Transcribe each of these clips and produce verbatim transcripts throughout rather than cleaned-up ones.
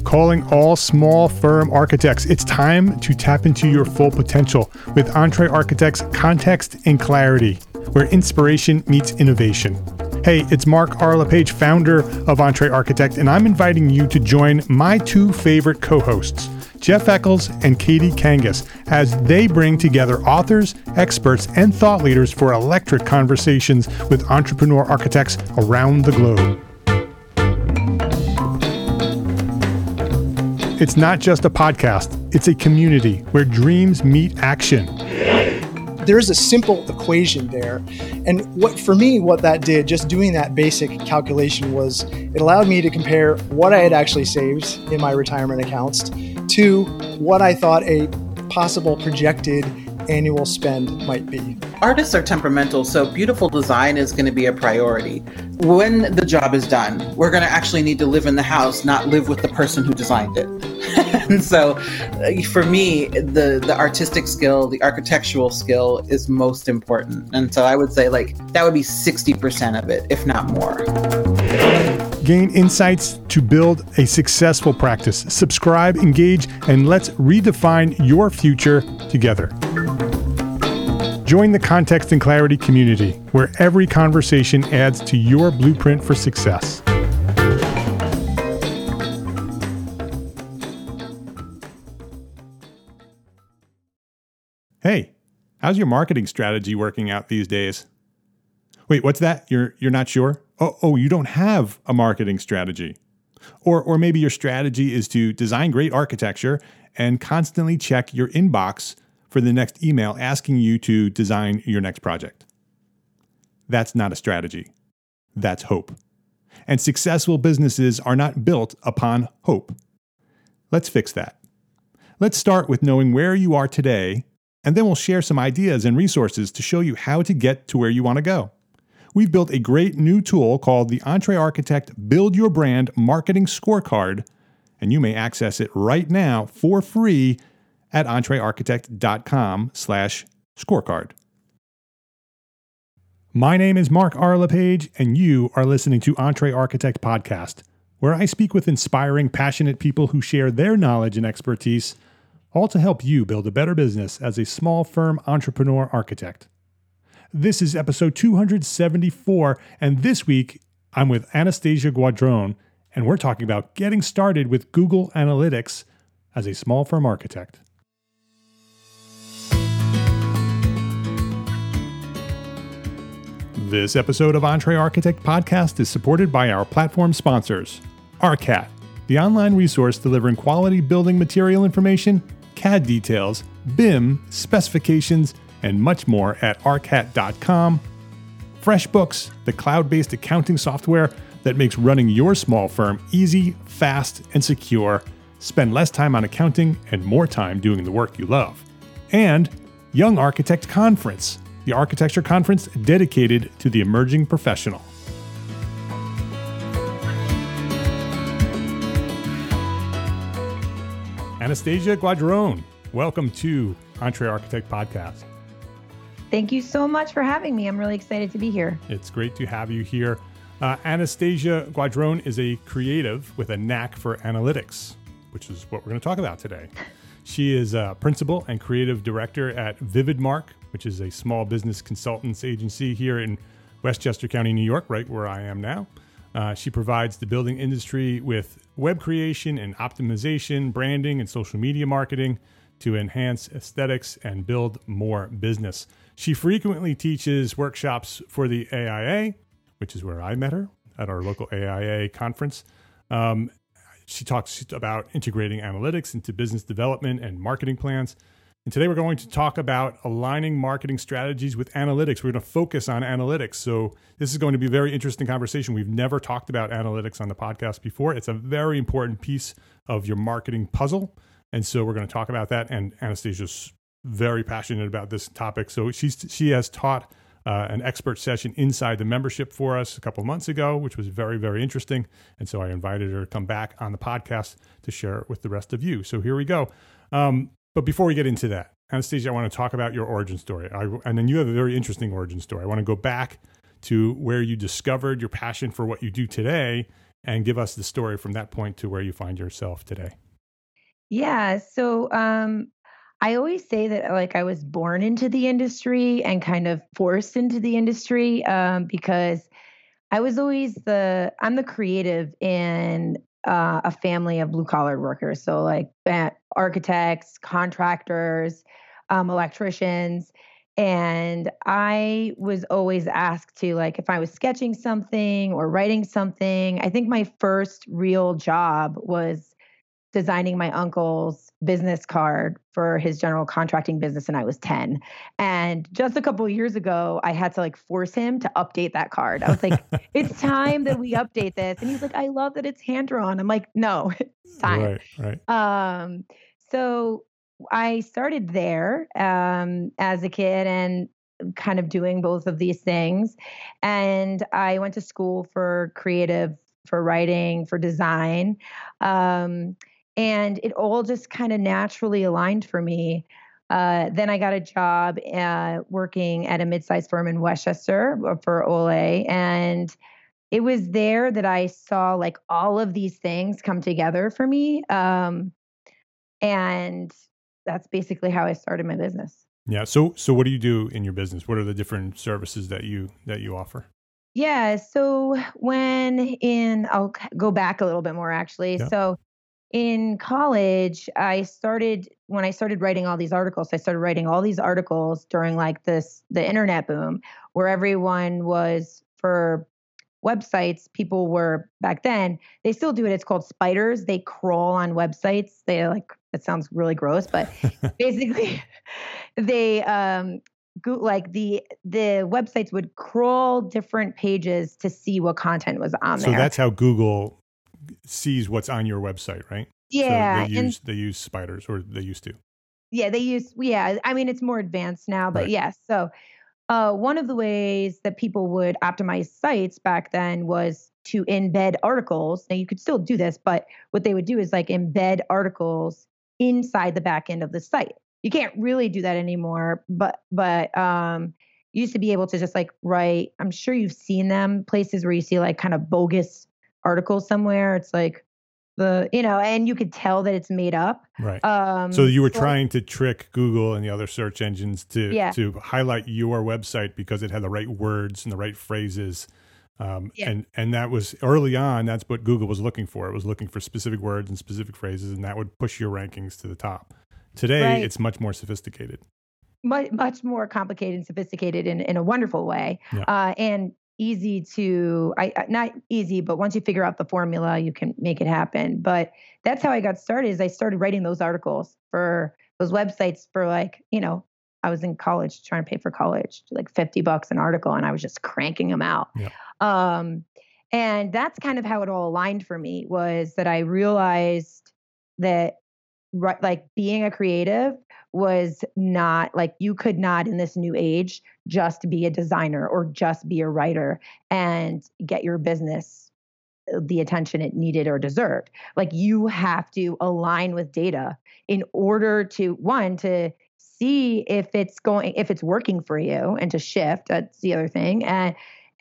calling all small firm architects. It's time to tap into your full potential with EntreArchitect's Context and Clarity, where inspiration meets innovation. Hey, it's Mark R. LePage, founder of EntreArchitect, and I'm inviting you to join my two favorite co-hosts, Jeff Eccles and Katie Kangas, as they bring together authors, experts, and thought leaders for electric conversations with entrepreneur architects around the globe. It's not just a podcast, it's a community where dreams meet action. There's a simple equation there. And what for me, what that did, just doing that basic calculation, was it allowed me to compare what I had actually saved in my retirement accounts to what I thought a possible projected annual spend might be. Artists are temperamental, so beautiful design is going to be a priority. When the job is done, we're going to actually need to live in the house, not live with the person who designed it. And so for me, the, the artistic skill, the architectural skill is most important. And so I would say like that would be sixty percent of it, if not more. Gain insights to build a successful practice. Subscribe, engage, and let's redefine your future together. Join the Context and Clarity community, where every conversation adds to your blueprint for success. Hey, how's your marketing strategy working out these days? Wait, what's that? You're you're not sure? Oh, oh, you don't have a marketing strategy. Or or maybe your strategy is to design great architecture and constantly check your inbox for the next email asking you to design your next project. That's not a strategy. That's hope. And successful businesses are not built upon hope. Let's fix that. Let's start with knowing where you are today, and then we'll share some ideas and resources to show you how to get to where you want to go. We've built a great new tool called the EntreArchitect Build Your Brand Marketing Scorecard, and you may access it right now for free at entrearchitect.com slash scorecard. My name is Mark R. LePage, and you are listening to EntreArchitect Podcast, where I speak with inspiring, passionate people who share their knowledge and expertise, all to help you build a better business as a small firm entrepreneur architect. This is episode two hundred seventy-four, and this week I'm with Anastasia Guadron, and we're talking about getting started with Google Analytics as a small firm architect. This episode of EntreArchitect Podcast is supported by our platform sponsors, ARCAT, the online resource delivering quality building material information, C A D details, B I M, specifications, and much more at arcat dot com. FreshBooks, the cloud-based accounting software that makes running your small firm easy, fast, and secure. Spend less time on accounting and more time doing the work you love. And Young Architect Conference, the architecture conference dedicated to the emerging professional. Anastasia Guadron, welcome to EntreArchitect Podcast. Thank you so much for having me. I'm really excited to be here. It's great to have you here. Uh, Anastasia Guadron is a creative with a knack for analytics, which is what we're going to talk about today. She is a principal and creative director at VividMark, which is a small business consultants agency here in Westchester County, New York, right where I am now. Uh, she provides the building industry with web creation and optimization, branding, and social media marketing to enhance aesthetics and build more business. She frequently teaches workshops for the A I A, which is where I met her at our local A I A conference. Um, she talks about integrating analytics into business development and marketing plans. And today we're going to talk about aligning marketing strategies with analytics. We're going to focus on analytics. So this is going to be a very interesting conversation. We've never talked about analytics on the podcast before. It's a very important piece of your marketing puzzle. And so we're going to talk about that. And Anastasia's very passionate about this topic. So she's she has taught uh, an expert session inside the membership for us a couple of months ago, which was very, very interesting. And so I invited her to come back on the podcast to share it with the rest of you. So here we go. Um, But before we get into that, Anastasia, I want to talk about your origin story. I, and then you have a very interesting origin story. I want to go back to where you discovered your passion for what you do today and give us the story from that point to where you find yourself today. Yeah. So um, I always say that like I was born into the industry and kind of forced into the industry um, because I was always the, I'm the creative in uh, a family of blue collar workers. So like uh, architects, contractors, um, electricians. And I was always asked to, like, if I was sketching something or writing something, I think my first real job was designing my uncle's business card for his general contracting business, and I was ten. And just a couple of years ago, I had to like force him to update that card. I was like, it's time that we update this. And he's like, I love that it's hand drawn. I'm like, no, it's time. Right, right. Um, so I started there um, as a kid and kind of doing both of these things. And I went to school for creative, for writing, for design. Um, and it all just kind of naturally aligned for me. Uh, then I got a job uh, working at a mid-sized firm in Westchester for Olay. And it was there that I saw like all of these things come together for me. Um, and that's basically how I started my business. Yeah. So, so what do you do in your business? What are the different services that you, that you offer? Yeah. So when in, I'll go back a little bit more actually. Yeah. So in college, I started, when I started writing all these articles, I started writing all these articles during like this, the internet boom, where everyone was for websites. People were back then, they still do it. It's called spiders. They crawl on websites. They like, it sounds really gross, but basically they, um, go, like the, the websites would crawl different pages to see what content was on so there. So that's how Google sees what's on your website, right? Yeah. So they use, and, they use spiders, or they used to. Yeah, they use, yeah. I mean, it's more advanced now, but right. yes. Yeah, so uh, one of the ways that people would optimize sites back then was to embed articles. Now you could still do this, but what they would do is like embed articles inside the back end of the site. You can't really do that anymore, but, but, um, you used to be able to just like write, I'm sure you've seen them, places where you see like kind of bogus articles somewhere. It's like the, you know, and you could tell that it's made up. Right. Um, so you were so, trying to trick Google and the other search engines to, yeah. to highlight your website because it had the right words and the right phrases. Um, yeah. and, and that was early on, that's what Google was looking for. It was looking for specific words and specific phrases, and that would push your rankings to the top. Today, right. it's much more sophisticated. Much, much more complicated and sophisticated in, in a wonderful way. Yeah. Uh, and easy to, I not easy, but once you figure out the formula, you can make it happen. But that's how I got started, is I started writing those articles for those websites for like, you know, I was in college trying to pay for college, like fifty bucks an article, and I was just cranking them out. Yeah. Um, and that's kind of how it all aligned for me, was that I realized that right, like being a creative was not like, you could not in this new age just be a designer or just be a writer and get your business the attention it needed or deserved. Like you have to align with data in order to, one, to see if it's going, if it's working for you, and to shift. That's the other thing. And,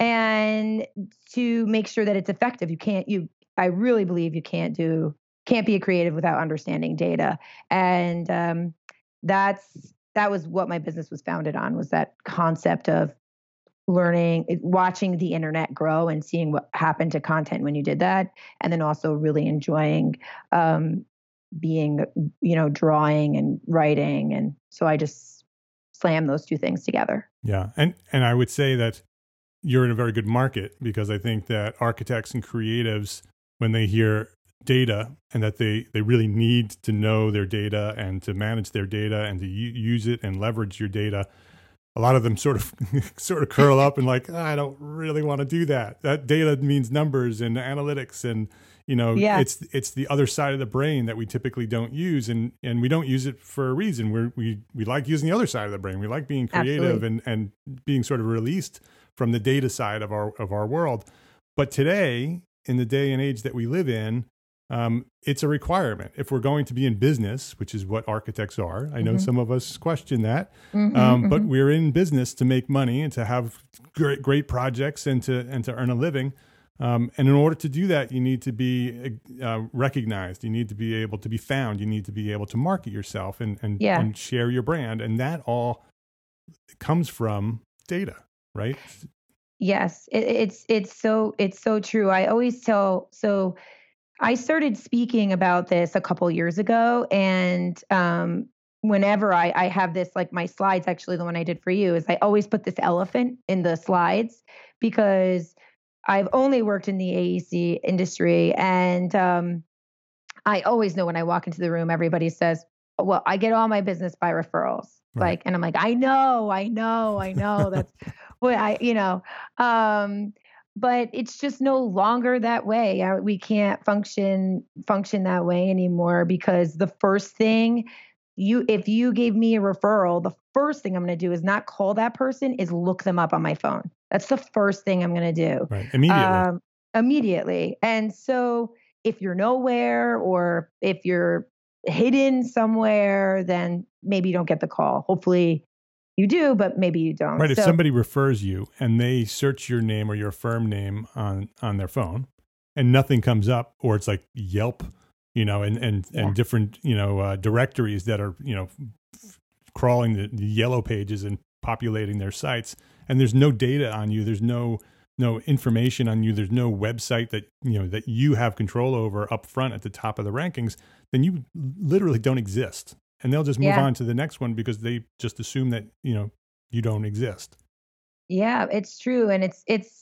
and to make sure that it's effective. You can't, you, I really believe you can't do, can't be a creative without understanding data. And, um, that's, that was what my business was founded on, was that concept of learning, watching the internet grow and seeing what happened to content when you did that. And then also really enjoying, um, being, you know, drawing and writing. And so I just slammed those two things together. Yeah. And, and I would say that you're in a very good market, because I think that architects and creatives, when they hear data and that they, they really need to know their data and to manage their data and to u- use it and leverage your data, a lot of them sort of sort of curl up and like, oh, I don't really want to do that. That data means numbers and analytics, and you know, yeah. it's it's the other side of the brain that we typically don't use, and and we don't use it for a reason. We're, we we like using the other side of the brain. We like being creative and, and being sort of released from the data side of our of our world. But today, in the day and age that we live in, Um, it's a requirement if we're going to be in business, which is what architects are. I know mm-hmm. some of us question that, mm-hmm, um, mm-hmm. but we're in business to make money and to have great, great projects and to and to earn a living. Um, and in order to do that, you need to be uh, recognized. You need to be able to be found. You need to be able to market yourself and and, Yeah. and share your brand. And that all comes from data, right? Yes, it, it's it's so it's so true. I always tell so I started speaking about this a couple years ago, and um, whenever I, I have this, like my slides, actually the one I did for you, is I always put this elephant in the slides because I've only worked in the A E C industry, and um, I always know when I walk into the room, everybody says, "Well, I get all my business by referrals." Right. Like, and I'm like, I know, I know, I know. That's what I, you know. Um, but it's just no longer that way. Uh, We can't function function that way anymore because the first thing you, if you gave me a referral, the first thing I'm going to do is not call that person, is look them up on my phone. That's the first thing I'm going to do. Right. Immediately. Um, immediately. And so if you're nowhere or if you're hidden somewhere, then maybe you don't get the call. Hopefully you do, but maybe you don't. Right. If So- somebody refers you and they search your name or your firm name on, on their phone and nothing comes up, or it's like Yelp, you know, and, and, and Yeah. different, you know, uh, directories that are, you know, f- crawling the, the yellow pages and populating their sites, and there's no data on you. There's no, no information on you. There's no website that, you know, that you have control over up front at the top of the rankings, then you literally don't exist. And they'll just move Yeah. on to the next one because they just assume that, you know, you don't exist. Yeah, it's true. And it's, it's,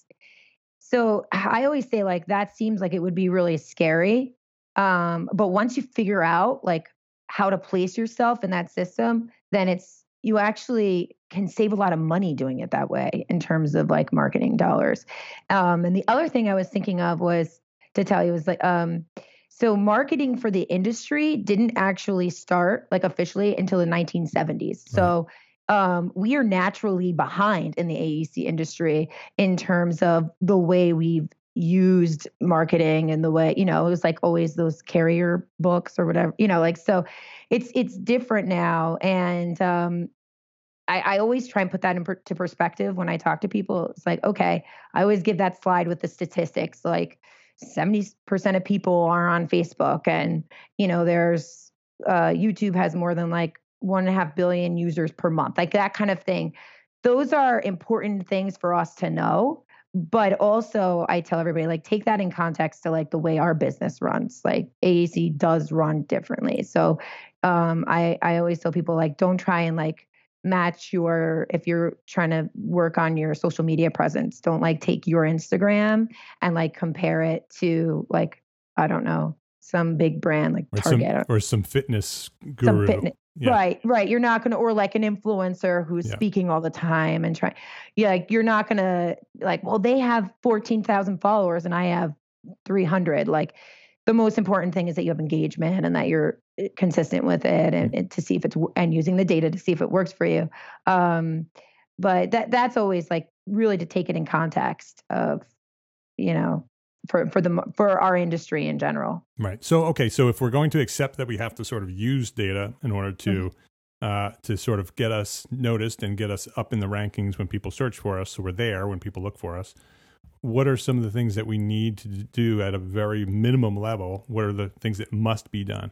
so I always say like, that seems like it would be really scary. Um, but once you figure out like how to place yourself in that system, then it's, you actually can save a lot of money doing it that way in terms of like marketing dollars. Um, and the other thing I was thinking of was to tell you was like, um, so marketing for the industry didn't actually start like officially until the nineteen seventies. So um, we are naturally behind in the A E C industry in terms of the way we've used marketing and the way, you know, it was like always those carrier books or whatever, you know, like, so it's, it's different now. And um, I, I always try and put that into perspective when I talk to people. It's like, okay, I always give that slide with the statistics, like seventy percent of people are on Facebook, and, you know, there's uh, YouTube has more than like one and a half billion users per month, like that kind of thing. Those are important things for us to know. But also I tell everybody, like, take that in context to like the way our business runs. Like A E C does run differently. So um, I, I always tell people, like, don't try and like match your, if you're trying to work on your social media presence, don't like take your Instagram and like compare it to like, I don't know, some big brand like Or Target some, or some fitness some guru. fitness. Yeah. Right, right. You're not going to, or like an influencer who's Yeah. speaking all the time and trying, yeah, like you're not going to like, well, they have fourteen thousand followers and I have three hundred. Like the most important thing is that you have engagement and that you're consistent with it, and, and to see if it's, and using the data to see if it works for you. Um, but that that's always like really to take it in context of, you know, for, for the, for our industry in general. Right. So, okay. So if we're going to accept that we have to sort of use data in order to, uh, to sort of get us noticed and get us up in the rankings when people search for us, so we're there when people look for us, what are some of the things that we need to do at a very minimum level? What are the things that must be done?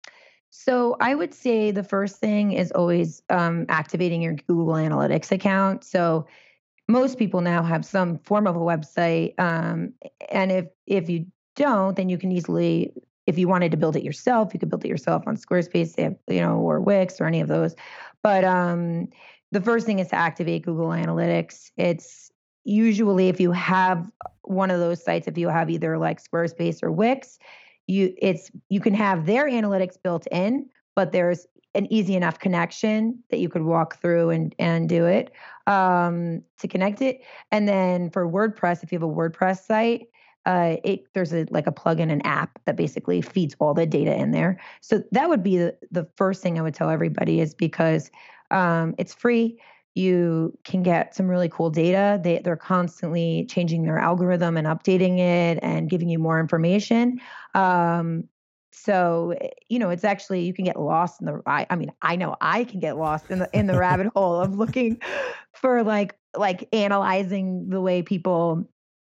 So I would say the first thing is always um, activating your Google Analytics account. So most people now have some form of a website, um, and if if you don't, then you can easily, if you wanted to build it yourself, you could build it yourself on Squarespace, you know, or Wix or any of those. But um, the first thing is to activate Google Analytics. It's usually, if you have one of those sites, if you have either like Squarespace or Wix, you it's you can have their analytics built in, but there's an easy enough connection that you could walk through and and do it um, to connect it. And then for WordPress, if you have a WordPress site, uh, it there's a like a plugin, an app that basically feeds all the data in there. So that would be the, the first thing I would tell everybody, is because um, it's free. You can get some really cool data. They, they're constantly changing their algorithm and updating it and giving you more information. Um, so, you know, it's actually, you can get lost in the, I, I mean, I know I can get lost in the, in the rabbit hole of looking for like, like analyzing the way people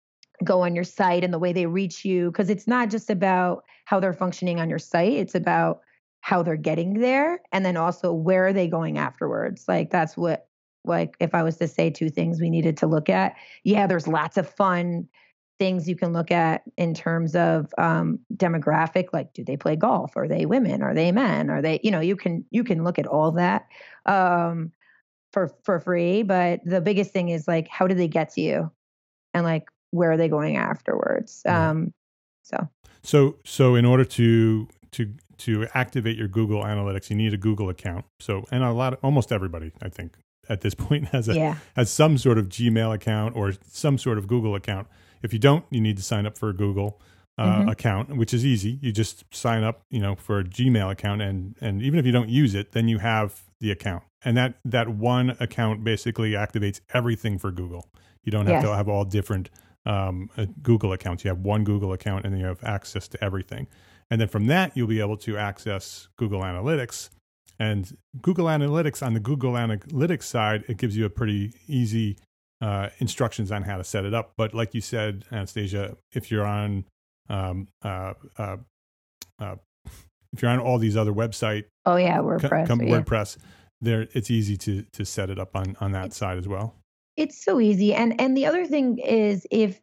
go on your site and the way they reach you. Because it's not just about how they're functioning on your site. It's about how they're getting there. And then also where are they going afterwards? Like that's what, like if I was to say two things we needed to look at, yeah, there's lots of fun things you can look at in terms of um, demographic, like do they play golf? Are they women? Are they men? Are they, you know, you can, you can look at all that um, for, for free. But the biggest thing is like, how do they get to you? And like, where are they going afterwards? Um, so, so, so in order to, to, to activate your Google Analytics, you need a Google account. So, and a lot of, almost everybody, I think at this point has a, yeah. has some sort of Gmail account or some sort of Google account. If you don't, you need to sign up for a Google uh, mm-hmm. account, which is easy. You just sign up, you know, for a Gmail account, and and even if you don't use it, then you have the account, and that that one account basically activates everything for Google. You don't have yes. to have all different um, uh, Google accounts. You have one Google account, and then you have access to everything. And then from that, you'll be able to access Google Analytics. And Google Analytics on the Google Analytics side, it gives you a pretty easy Uh, instructions on how to set it up. But like you said, Anastasia, if you're on um, uh, uh, uh, if you're on all these other website, oh yeah, WordPress, com- com- yeah. WordPress, there it's easy to to set it up on on that it's, side as well. It's so easy, and and the other thing is, if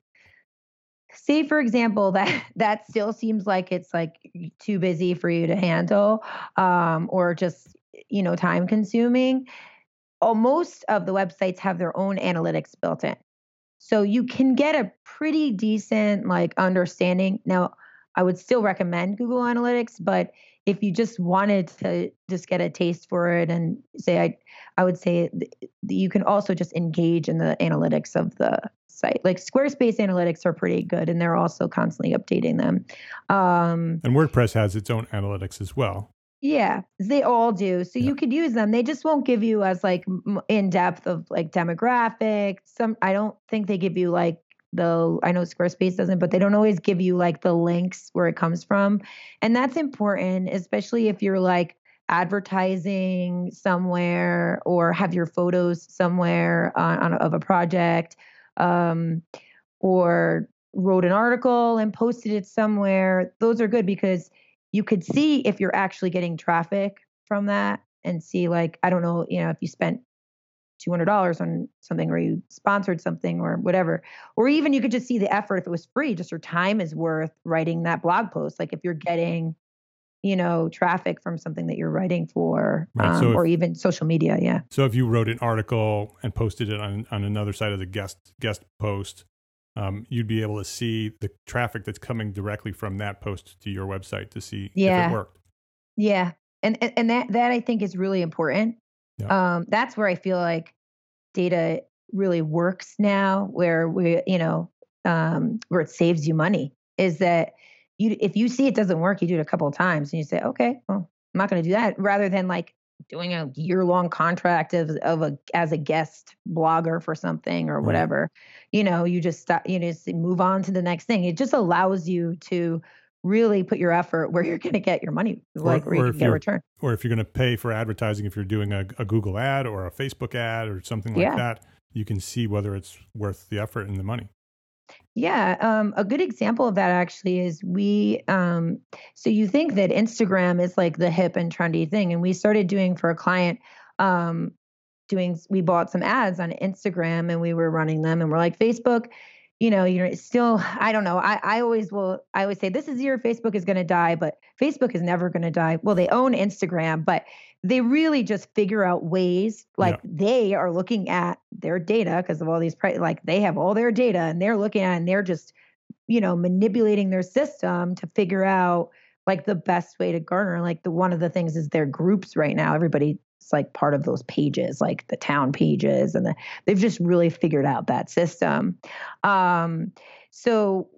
say for example that that still seems like it's like too busy for you to handle, um, or just you know time consuming. Oh, most of the websites have their own analytics built in. So you can get a pretty decent like understanding. Now, I would still recommend Google Analytics, but if you just wanted to just get a taste for it and say, I, I would say you can also just engage in the analytics of the site. Like Squarespace analytics are pretty good, and they're also constantly updating them. Um, and WordPress has its own analytics as well. Yeah, they all do. So yeah. you could use them. They just won't give you as like in depth of like demographics. Some, I don't think they give you like the, I know Squarespace doesn't, but they don't always give you like the links where it comes from. And that's important, especially if you're like advertising somewhere or have your photos somewhere on, on of a project, um, or wrote an article and posted it somewhere. Those are good because you could see if you're actually getting traffic from that and see like, I don't know, you know, if you spent two hundred dollars on something or you sponsored something or whatever, or even you could just see the effort. If it was free, just your time is worth writing that blog post. Like if you're getting, you know, traffic from something that you're writing for, right. um, so if, or even social media. Yeah. So if you wrote an article and posted it on, on another side of the guest, guest post, Um, you'd be able to see the traffic that's coming directly from that post to your website to see yeah. if it worked. Yeah. And, and, and that, that I think is really important. Yeah. Um, that's where I feel like data really works now, where we, you know, um, where it saves you money is that you, if you see it doesn't work, you do it a couple of times and you say, okay, well, I'm not going to do that, rather than like doing a year long contract of, of a, as a guest blogger for something or whatever, right. you know, you just stop, you just move on to the next thing. It just allows you to really put your effort where you're going to get your money, like or, where or you can get a return. Or if you're going to pay for advertising, if you're doing a, a Google ad or a Facebook ad or something like yeah. that, you can see whether it's worth the effort and the money. Yeah. Um, a good example of that actually is we, um, so you think that Instagram is like the hip and trendy thing. And we started doing for a client, um, doing, we bought some ads on Instagram and we were running them and we're like, Facebook, you know, you're still, I don't know. I, I always will, I always say this is your Facebook is going to die, but Facebook is never going to die. Well, they own Instagram, but they really just figure out ways like yeah. they are looking at their data because of all these, like they have all their data and they're looking at, and they're just, you know, manipulating their system to figure out like the best way to garner. Like the, one of the things is their groups right now, everybody it's like part of those pages, like the town pages, and the, they've just really figured out that system. Um, so,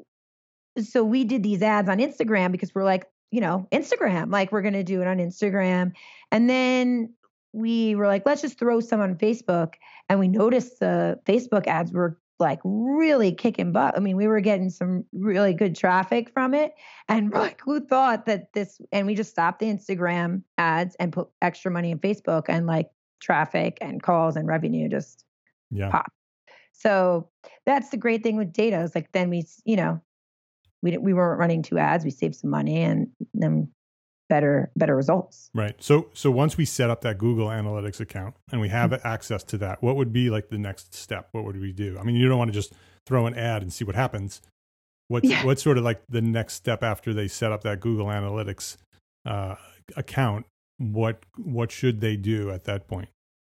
so we did these ads on Instagram because we're like, you know, Instagram, like we're going to do it on Instagram. And then we were like, let's just throw some on Facebook. And we noticed the Facebook ads were like really kicking butt. I mean, we were getting some really good traffic from it. And we're like, who thought that this, and we just stopped the Instagram ads and put extra money in Facebook, and like traffic and calls and revenue just yeah. popped. So that's the great thing with data is like, then we, you know, we didn't, we weren't running two ads. We saved some money and then better, better results. Right. So, so once we set up that Google Analytics account and we have mm-hmm. access to that, what would be like the next step? What would we do? I mean, you don't want to just throw an ad and see what happens. What's, yeah. what's sort of like the next step after they set up that Google Analytics uh, account? What, what should they do at that point?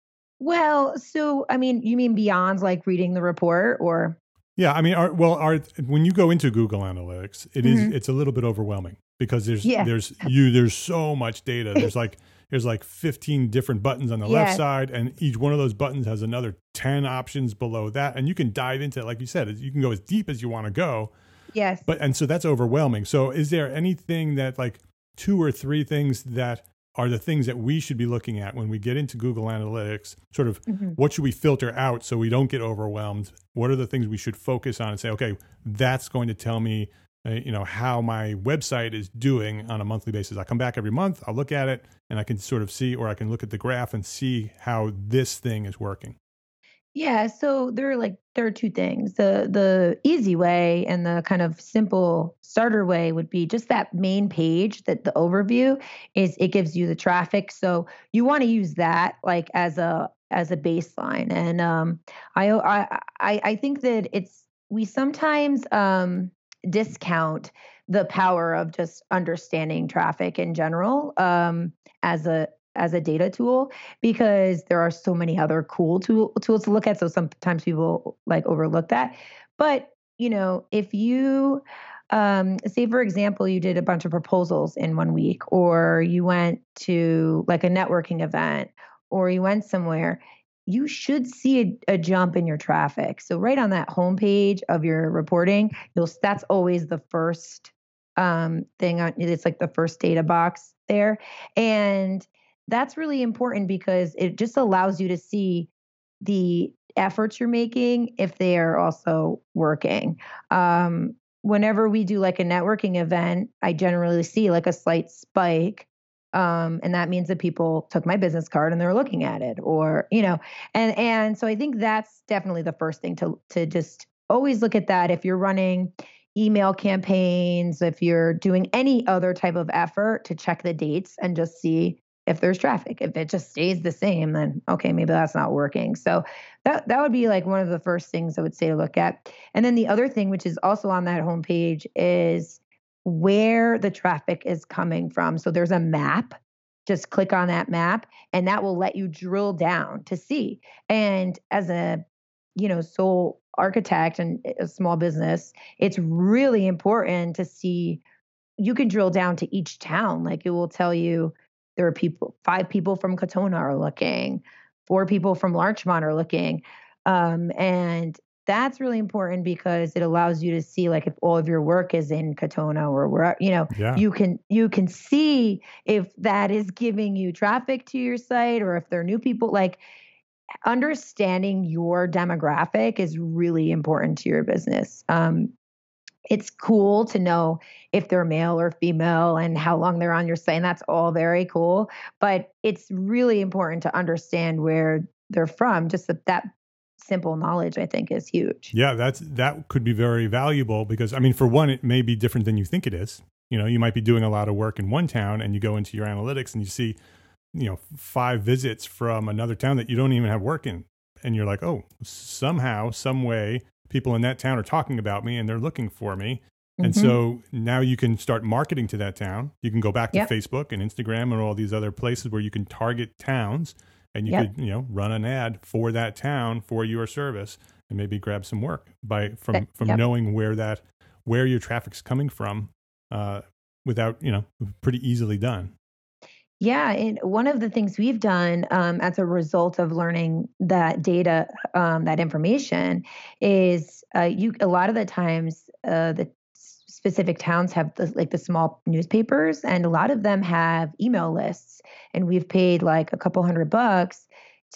Well, so, I mean, you mean beyond like reading the report or? Yeah. I mean, our, well, our, when you go into Google Analytics, it is, mm-hmm. it's a little bit overwhelming because there's, yeah. there's you, there's so much data. There's like, there's like fifteen different buttons on the yeah. left side, and each one of those buttons has another ten options below that. And you can dive into it. Like you said, you can go as deep as you want to go. Yes. But, and so that's overwhelming. So is there anything that like two or three things that are the things that we should be looking at when we get into Google Analytics? Sort of mm-hmm. what should we filter out so we don't get overwhelmed? What are the things we should focus on and say, okay, that's going to tell me, uh, you know, how my website is doing on a monthly basis. I come back every month, I'll look at it and I can sort of see, or I can look at the graph and see how this thing is working. Yeah, so there are like there are two things. The the easy way and the kind of simple starter way would be just that main page, that the overview is it gives you the traffic. So you want to use that like as a as a baseline. And um I I I I think that it's we sometimes um discount the power of just understanding traffic in general um as a as a data tool, because there are so many other cool tool, tools to look at. So sometimes people like overlook that. But, you know, if you um, say, for example, you did a bunch of proposals in one week, or you went to like a networking event, or you went somewhere, you should see a, a jump in your traffic. So right on that homepage of your reporting, you'll that's always the first um, thing on. It's like the first data box there. And that's really important because it just allows you to see the efforts you're making if they are also working. Um, whenever we do like a networking event, I generally see like a slight spike. Um, and that means that people took my business card and they're looking at it, or, you know, and, and so I think that's definitely the first thing to, to just always look at that. If you're running email campaigns, if you're doing any other type of effort, to check the dates and just see if there's traffic. If it just stays the same, then okay, maybe that's not working. So that that would be like one of the first things I would say to look at. And then the other thing, which is also on that homepage, is where the traffic is coming from. So there's a map. Just click on that map, and that will let you drill down to see. And as a, you know, sole architect and a small business, it's really important to see. You can drill down to each town. Like it will tell you, there are people, five people from Katona are looking, four people from Larchmont are looking. Um, and that's really important because it allows you to see like if all of your work is in Katona or where, you know, yeah. you can, you can see if that is giving you traffic to your site, or if they're new people. Like understanding your demographic is really important to your business. Um, It's cool to know if they're male or female and how long they're on your site. And that's all very cool. But it's really important to understand where they're from. Just that, that simple knowledge, I think, is huge. Yeah, that's that could be very valuable because, I mean, for one, it may be different than you think it is. You know, you might be doing a lot of work in one town and you go into your analytics and you see, you know, five visits from another town that you don't even have work in. And you're like, oh, somehow, some way, people in that town are talking about me and they're looking for me. Mm-hmm. And so now you can start marketing to that town. You can go back to yep. Facebook and Instagram and all these other places where you can target towns, and you yep. could, you know, run an ad for that town for your service and maybe grab some work by from, from yep. knowing where that, where your traffic's coming from uh, without, you know, pretty easily done. Yeah, and one of the things we've done um, as a result of learning that data, um, that information, is uh, you. A lot of the times, uh, the specific towns have the, like the small newspapers, and a lot of them have email lists. And we've paid like a couple hundred bucks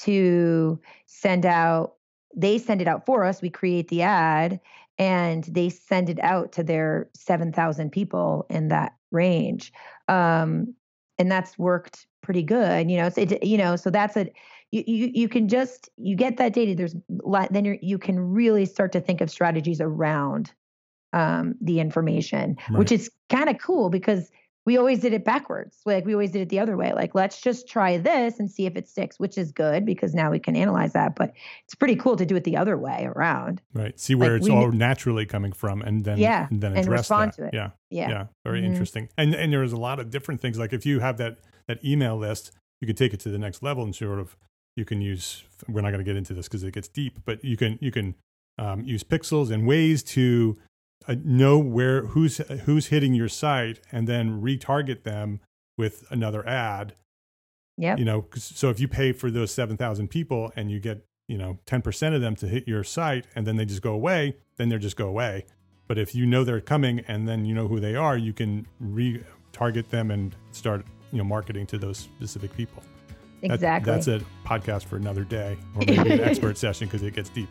to send out. They send it out for us. We create the ad, and they send it out to their seven thousand people in that range. Um, And that's worked pretty good, you know, it's, it, you know, so that's a, you, you, you can just, you get that data. There's then you're, you can really start to think of strategies around um, the information, Right. which is kind of cool because we always did it backwards. Like we always did it the other way. Like, let's just try this and see if it sticks, which is good because now we can analyze that. But it's pretty cool to do it the other way around. Right. See where Like, it's we- all naturally coming from and then, Yeah, and then and address respond that. to it. Yeah. Yeah. Yeah. Very Mhm. interesting. And and there's a lot of different things. Like if you have that, that email list, you can take it to the next level and sort of, you can use, we're not going to get into this because it gets deep, but you can, you can um, use pixels and ways to uh, know where, who's, who's hitting your site and then retarget them with another ad. Yep. You know, 'cause- so if you pay for those seven thousand people and you get, you know, ten percent of them to hit your site and then they just go away, then they just go away. But if you know they're coming and then you know who they are, you can re-target them and start, you know, marketing to those specific people. That- Exactly. that's a podcast for another day or maybe an expert session because it gets deep.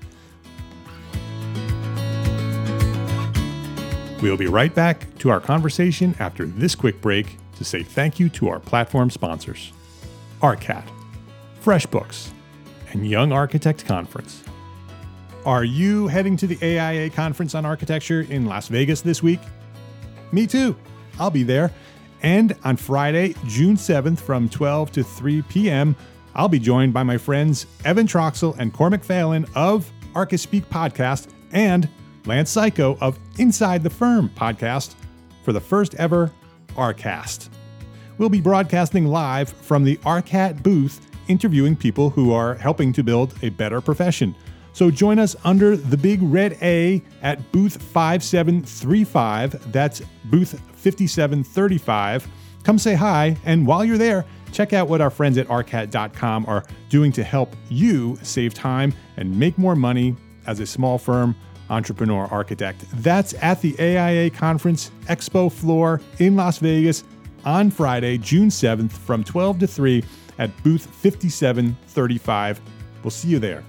We'll be right back to our conversation after this quick break to say thank you to our platform sponsors, ARCAT, FreshBooks, and Young Architect Conference. Are you heading to the A I A Conference on Architecture in Las Vegas this week? Me too. I'll be there. And on Friday, June seventh from twelve to three p.m., I'll be joined by my friends Evan Troxel and Cormac Phelan of Archispeak Podcast and Lance Psycho of Inside the Firm podcast for the first ever ARCast. We'll be broadcasting live from the ARCAT booth, interviewing people who are helping to build a better profession. So join us under the big red A at booth five seven three five. That's booth fifty-seven thirty-five. Come say hi, and while you're there, check out what our friends at arcat dot com are doing to help you save time and make more money as a small firm entrepreneur architect. That's at the A I A Conference Expo floor in Las Vegas on Friday, June seventh from twelve to three at booth fifty-seven thirty-five. We'll see you there.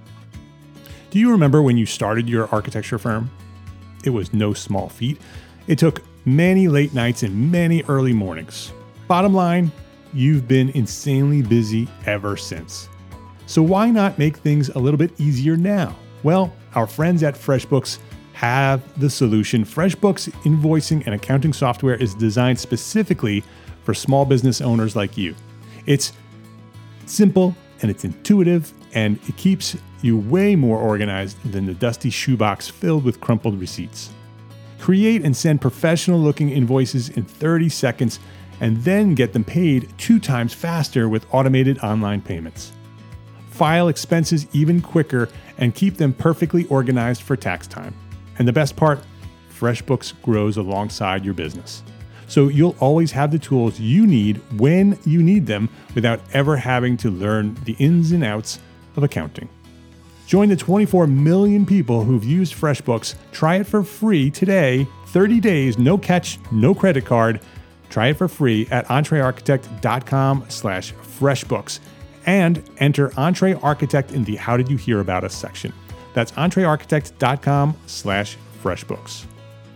Do you remember when you started your architecture firm? It was no small feat. It took many late nights and many early mornings. Bottom line, you've been insanely busy ever since. So why not make things a little bit easier now? Well, our friends at FreshBooks have the solution. FreshBooks invoicing and accounting software is designed specifically for small business owners like you. It's simple and it's intuitive and it keeps you way more organized than the dusty shoebox filled with crumpled receipts. Create and send professional looking invoices in thirty seconds and then get them paid two times faster with automated online payments. File expenses even quicker and keep them perfectly organized for tax time. And the best part, FreshBooks grows alongside your business. So you'll always have the tools you need when you need them without ever having to learn the ins and outs of accounting. Join the twenty-four million people who've used FreshBooks. Try it for free today, thirty days, no catch, no credit card. Try it for free at entrearchitect.com slash FreshBooks and enter EntreArchitect in the How Did You Hear About Us section. That's entrearchitect.com slash FreshBooks.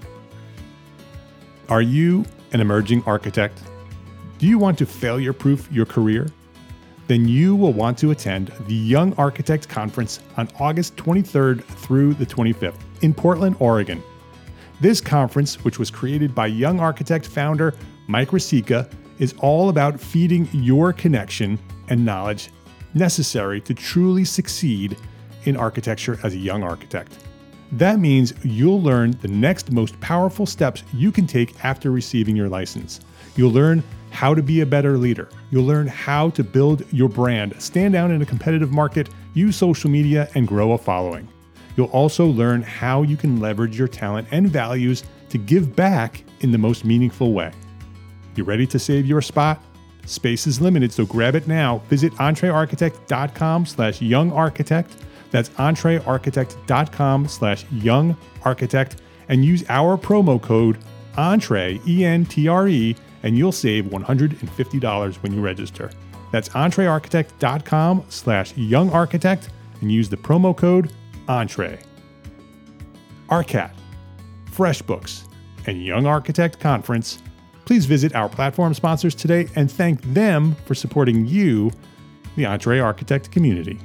Are you an emerging architect? Do you want to failure-proof your career? Then you will want to attend the Young Architect Conference on August twenty-third through the twenty-fifth in Portland, Oregon. This conference, which was created by Young Architect founder Mike Rosica, is all about feeding your connection and knowledge necessary to truly succeed in architecture as a young architect. That means you'll learn the next most powerful steps you can take after receiving your license. You'll learn how to be a better leader. You'll learn how to build your brand, stand out in a competitive market, use social media, and grow a following. You'll also learn how you can leverage your talent and values to give back in the most meaningful way. You ready to save your spot? Space is limited, so grab it now. Visit entrearchitect.com slash young architect. That's entrearchitect.com slash young architect and use our promo code ENTRE, E N T R E, and you'll save one hundred fifty dollars when you register. That's entrearchitect.com slash young architect and use the promo code ENTRE. ARCAT, FreshBooks, and Young Architect Conference. Please visit our platform sponsors today and thank them for supporting you the Entre Architect community.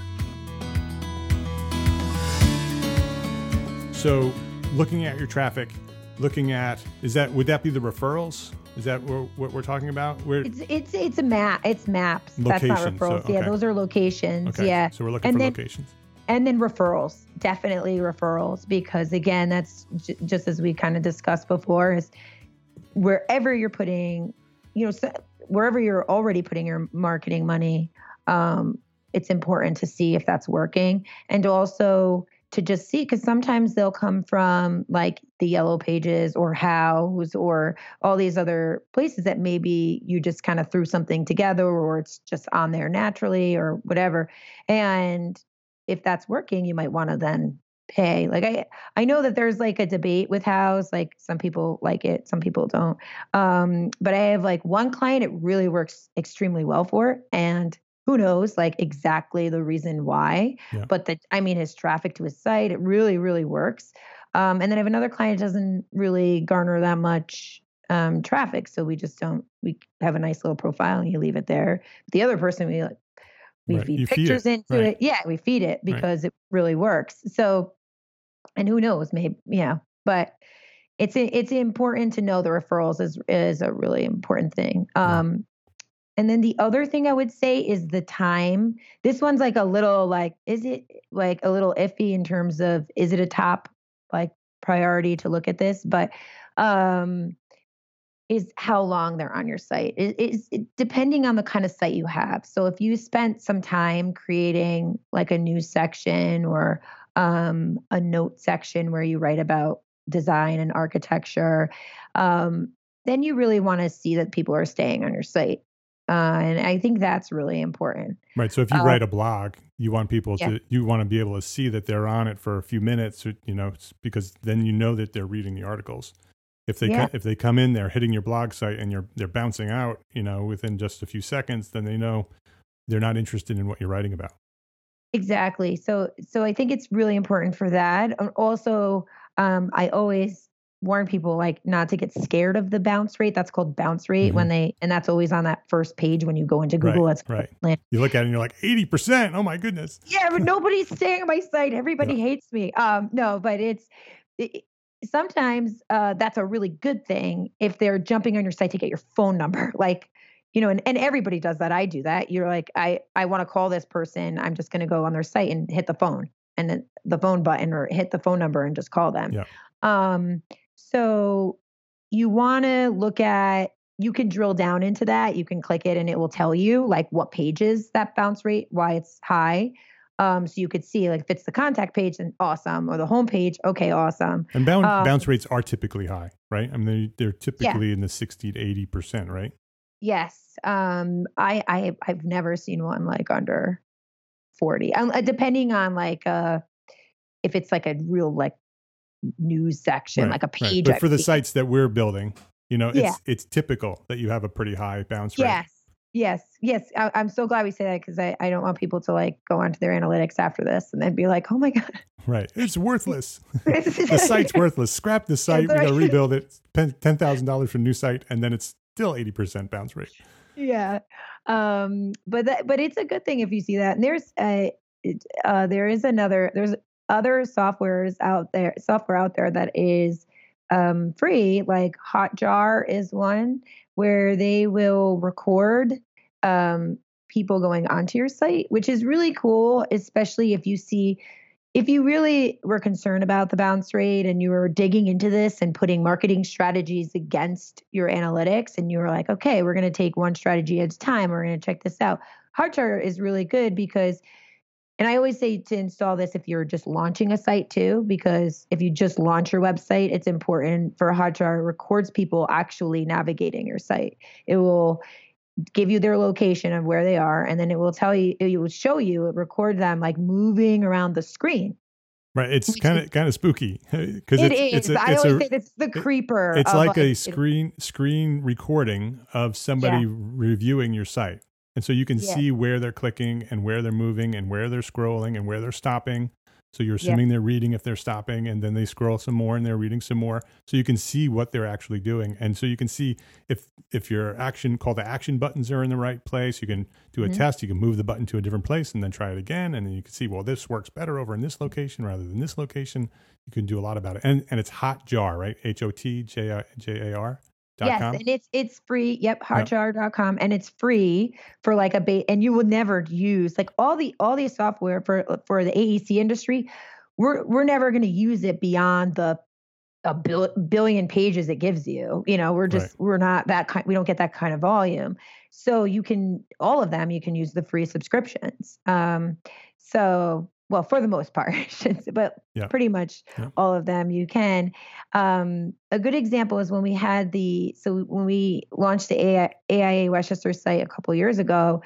So looking at your traffic, looking at, is that, would that be the referrals? Is that what we're talking about? Where it's it's it's a map. It's maps. That's not referrals. So, okay. Yeah, those are locations. Okay. Yeah. So we're looking and for then, locations. And then referrals, definitely referrals, because again, that's j- just as we kind of discussed before, is wherever you're putting, you know, so wherever you're already putting your marketing money, um, it's important to see if that's working, and also to just see, because sometimes they'll come from like the Yellow Pages or Houzz or all these other places that maybe you just kind of threw something together, or it's just on there naturally or whatever. And if that's working, you might want to then pay. Like I, I know that there's like a debate with Houzz, like some people like it, some people don't. Um, but I have like one client, it really works extremely well for, and who knows, like exactly the reason why, yeah. But the, I mean, his traffic to his site, it really, really works. Um, and then I have another client that doesn't really garner that much um, traffic. So we just don't, we have a nice little profile and you leave it there. The other person, we like, we right. feed you pictures feed it. into right. it. Yeah, we feed it because right. it really works. So, and who knows, maybe, yeah, but it's, it's important to know the referrals is, is a really important thing. Um, yeah. And then the other thing I would say is the time. This one's like a little like, is it like a little iffy in terms of, is it a top like priority to look at this? But um, is how long they're on your site. It is it, depending on the kind of site you have. So if you spent some time creating like a news section or um, a note section where you write about design and architecture, um, then you really want to see that people are staying on your site. Uh, and I think that's really important. Right. So if you uh, write a blog, you want people yeah. to, you want to be able to see that they're on it for a few minutes, you know, because then you know that they're reading the articles. If they yeah. co- if they come in, they're hitting your blog site and you're they're bouncing out, you know, within just a few seconds, then they know they're not interested in what you're writing about. Exactly. So so I think it's really important for that. And also, um, I always warn people like not to get scared of the bounce rate. That's called bounce rate mm-hmm. when they, and that's always on that first page when you go into Google. Right, that's right. You look at it and you're like eighty percent. Oh my goodness. Yeah, but nobody's staying on my site. Everybody yeah. hates me. Um, no, but it's it, sometimes uh, that's a really good thing if they're jumping on your site to get your phone number. Like, you know, and, and everybody does that. I do that. You're like, I, I want to call this person. I'm just going to go on their site and hit the phone and then the phone button or hit the phone number and just call them. Yeah. Um, So you want to look at, you can drill down into that. You can click it and it will tell you like what pages that bounce rate, why it's high. Um, so you could see like if it's the contact page, then awesome. Or the home page, okay, awesome. And bounce, um, bounce rates are typically high, right? I mean, they, they're typically yeah. in the sixty to eighty percent, right? Yes. Um, I, I, I've never seen one like under forty, um, depending on like, uh, if it's like a real like, news section, right, like a page. Right. But for the sites that we're building, you know, yeah. it's it's typical that you have a pretty high bounce rate. Yes, yes, yes. I, I'm so glad we say that because I, I don't want people to like go onto their analytics after this and then be like, oh my God. Right. It's worthless. The site's worthless. Scrap the site. We got to rebuild it. ten thousand dollars for a new site. And then it's still eighty percent bounce rate. Yeah. Um, but that, but it's a good thing if you see that. And there's a, uh, there is another, there's other softwares out there, software out there that is um, free, like Hotjar is one where they will record um, people going onto your site, which is really cool, especially if you see, if you really were concerned about the bounce rate and you were digging into this and putting marketing strategies against your analytics and you were like, okay, we're going to take one strategy at a time. We're going to check this out. Hotjar is really good because And I always say to install this if you're just launching a site too, because if you just launch your website, it's important for Hotjar. It records people actually navigating your site. It will give you their location of where they are, and then it will tell you, it will show you, it record them like moving around the screen. Right. It's kind of kind of spooky because it it's, is. It's a, I it's always a, say it's the creeper. It's like, like a it, screen screen recording of somebody yeah. reviewing your site. And so you can yeah. see where they're clicking and where they're moving and where they're scrolling and where they're stopping. So you're assuming yeah. they're reading if they're stopping, and then they scroll some more and they're reading some more. So you can see what they're actually doing. And so you can see if if your action call to action buttons are in the right place. You can do a mm-hmm. test. You can move the button to a different place and then try it again. And then you can see, well, this works better over in this location rather than this location. You can do a lot about it. And and it's Hotjar, right? H O T J A R. Yes, com? and it's it's free. Yep, hotjar dot com, and it's free for like a ba- and you will never use like all the all these software for for the A E C industry. We're we're never going to use it beyond the a bil- billion pages it gives you. You know, we're just right. we're not that kind. We don't get that kind of volume. So you can all of them. You can use the free subscriptions. Um, so. Well, for the most part, but yeah. pretty much yeah. all of them you can. Um, a good example is when we had the, so when we launched the A I A Westchester site a couple years ago,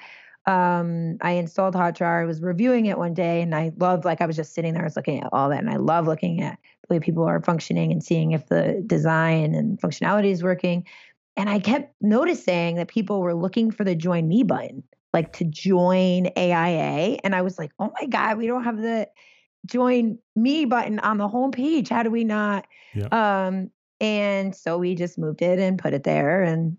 um, I installed Hotjar. I was reviewing it one day and I loved, like I was just sitting there, I was looking at all that. And I love looking at the way people are functioning and seeing if the design and functionality is working. And I kept noticing that people were looking for the join me button, like to join A I A. And I was like, oh my God, we don't have the join me button on the homepage. How do we not? Yeah. Um, and so we just moved it and put it there and,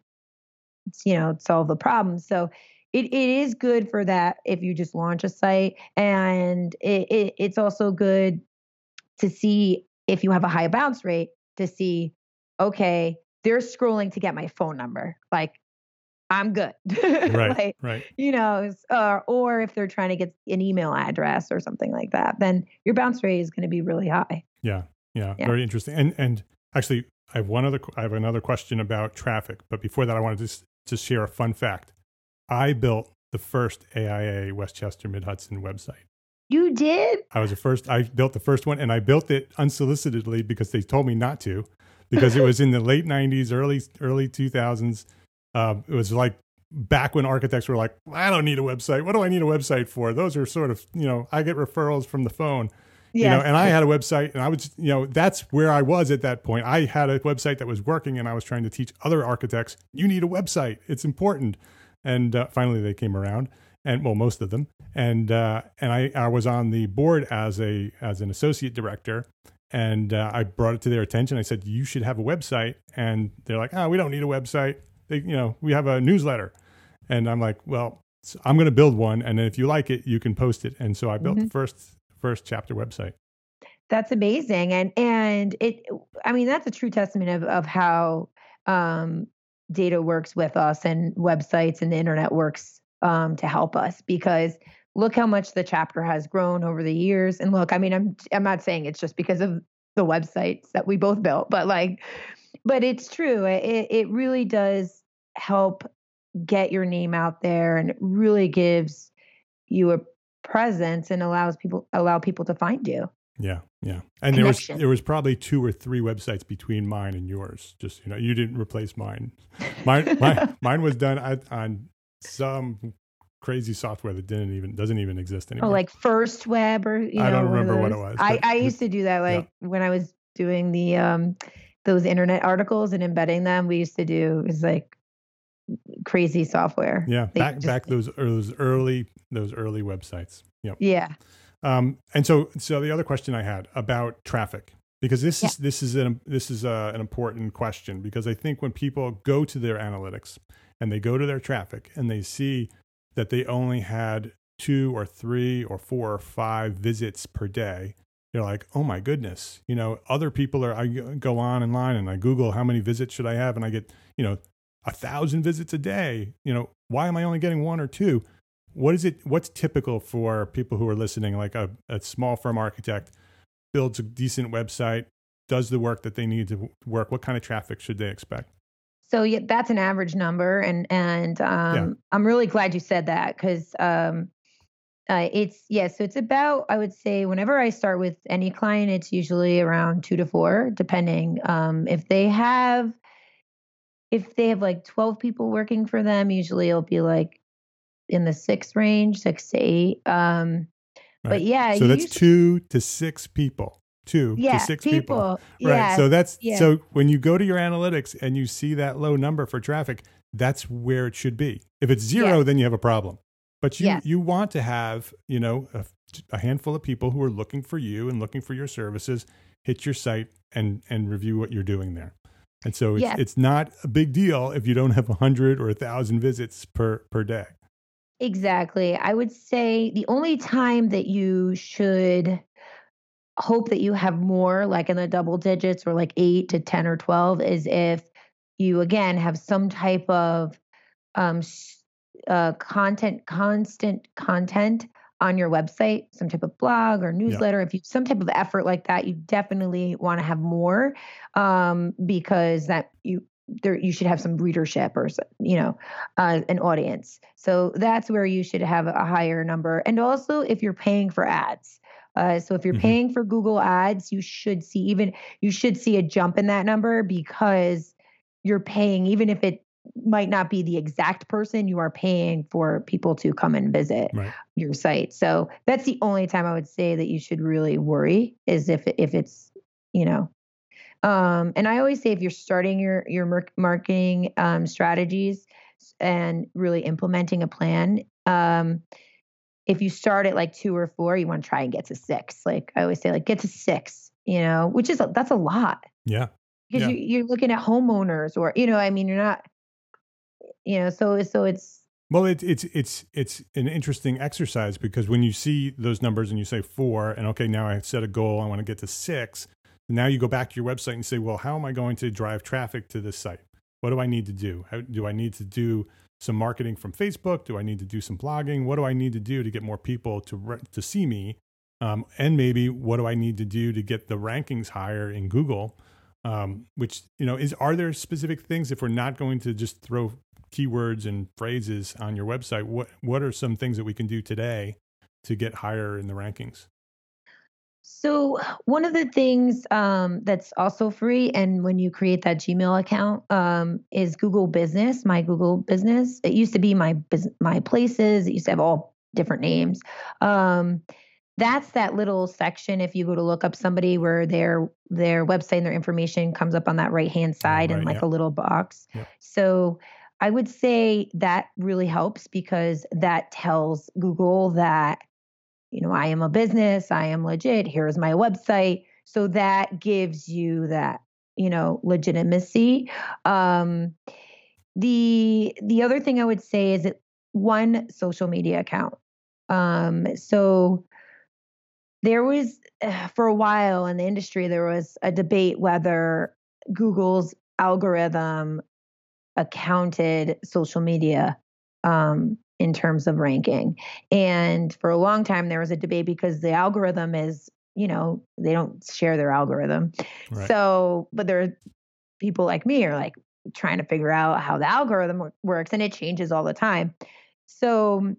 you know, solve the problem. So it, it is good for that if you just launch a site. And it, it, it's also good to see if you have a high bounce rate to see, okay, they're scrolling to get my phone number. Like, I'm good. Right, like, right. You know, uh, or if they're trying to get an email address or something like that, then your bounce rate is going to be really high. Yeah, yeah, yeah, very interesting. And and actually, I have one other. I have another question about traffic. But before that, I wanted to just, to share a fun fact. I built the first A I A Westchester Mid Hudson website. You did? I was the first. I built the first one, and I built it unsolicitedly because they told me not to, because it was in the late nineties, early early two thousands. Uh, it was like back when architects were like, I don't need a website. What do I need a website for? Those are sort of, you know, I get referrals from the phone, yes. you know, and I had a website and I was, you know, that's where I was at that point. I had a website that was working and I was trying to teach other architects, you need a website. It's important. And uh, finally they came around and well, most of them. And, uh, and I, I was on the board as a, as an associate director. And uh, I brought it to their attention. I said, you should have a website. And they're like, oh, we don't need a website. They, you know, we have a newsletter. And I'm like, well, I'm going to build one. And then if you like it, you can post it. And so I built mm-hmm. the first, first chapter website. That's amazing. And, and it, I mean, that's a true testament of, of how um, data works with us and websites and the internet works um, to help us, because look how much the chapter has grown over the years. And look, I mean, I'm, I'm not saying it's just because of the websites that we both built, but like, but it's true. It, it really does help get your name out there, and it really gives you a presence and allows people allow people to find you. Yeah, yeah. And there was there was probably two or three websites between mine and yours. Just, you know, you didn't replace mine. Mine mine, mine was done on some crazy software that didn't even doesn't even exist anymore. Oh, like First Web or you know. I don't remember what it was. I, I used to do that like yeah. when I was doing the um those internet articles and embedding them. We used to do is like crazy software. Yeah, they back just, back those those early those early websites. Yep. Yeah. Um, and so so the other question I had about traffic, because this yeah. is this is an this is a, an important question, because I think when people go to their analytics and they go to their traffic and they see that they only had two or three or four or five visits per day, they're like, oh my goodness, you know, other people are, I go on in line and I Google how many visits should I have? And I get, you know, a thousand visits a day. You know, why am I only getting one or two? What is it? What's typical for people who are listening? Like a, a small firm architect builds a decent website, does the work that they need to work. What kind of traffic should they expect? So yeah, that's an average number. And, and um, yeah. I'm really glad you said that, because um, Uh, it's yeah, so it's about, I would say, whenever I start with any client, it's usually around two to four, depending. Um, if they have, if they have like twelve people working for them, usually it'll be like in the six range, six to eight. Um, right. But yeah, so that's two to six people. Two yeah, to six people. people. Right. Yeah, so that's yeah. so when you go to your analytics and you see that low number for traffic, that's where it should be. If it's zero, yeah. then you have a problem. But you, Yes. you want to have, you know, a, a handful of people who are looking for you and looking for your services, hit your site and, and review what you're doing there. And so it's, Yes. it's not a big deal if you don't have a hundred or a thousand visits per, per day. Exactly. I would say the only time that you should hope that you have more, like in the double digits or like eight to ten or twelve, is if you, again, have some type of um, uh, content, constant content on your website, some type of blog or newsletter. Yeah. If you some type of effort like that, you definitely want to have more um, because that you there you should have some readership or you know uh, an audience. So that's where you should have a higher number. And also, if you're paying for ads. Uh, so if you're mm-hmm. paying for Google Ads, you should see even you should see a jump in that number because you're paying, even if it might not be the exact person, you are paying for people to come and visit right. your site. So that's the only time I would say that you should really worry is if if it's, you know, um, and I always say if you're starting your your marketing um, strategies and really implementing a plan, um, if you start at like two or four, you want to try and get to six. Like I always say, like get to six, you know, which is, a, that's a lot. Yeah. Because yeah. you, you're looking at homeowners or, you know, I mean, you're not, you know, so, so it's. Well, it's, it's, it's, it's an interesting exercise because when you see those numbers and you say four and okay, now I set a goal, I want to get to six. Now you go back to your website and say, well, how am I going to drive traffic to this site? What do I need to do? How do I need to do some marketing from Facebook? Do I need to do some blogging? What do I need to do to get more people to re- to see me? Um, and maybe what do I need to do to get the rankings higher in Google? Um, which, you know, is are there specific things if we're not going to just throw keywords and phrases on your website? What what are some things that we can do today to get higher in the rankings? So one of the things um, that's also free, and when you create that Gmail account, um, is Google Business, My Google Business. It used to be My My Places. It used to have all different names. Um, that's that little section. If you go to look up somebody, where their their website and their information comes up on that right hand side oh, right, in like yeah. a little box. Yeah. So I would say that really helps because that tells Google that, you know, I am a business, I am legit, here's my website. So that gives you that, you know, legitimacy. Um, the, the other thing I would say is that one social media account. Um, so there was, uh, for a while in the industry, there was a debate whether Google's algorithm accounted social media, um, in terms of ranking. And for a long time, there was a debate because the algorithm is, you know, they don't share their algorithm. Right. So, but there are people like me are like trying to figure out how the algorithm works and it changes all the time. So